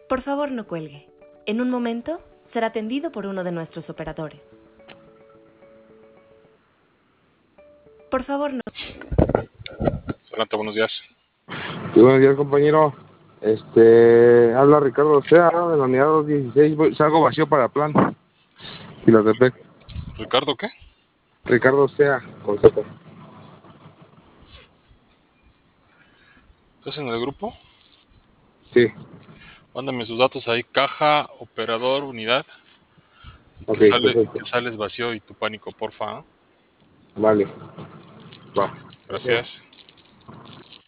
Por favor, no cuelgue. En un momento será atendido por uno de nuestros operadores. Por favor, no. Adelante, buenos días. Sí, buenos días, compañero. Habla Ricardo Sea, de la unidad 216. Salgo vacío para plan. Filotepec. ¿Ricardo qué? Ricardo Sea, con Z. ¿Estás en el grupo? Sí, Mándame sus datos ahí, caja, operador, unidad. Y ok, que perfecto. sales vacío y tu pánico, porfa. Vale, va. Gracias.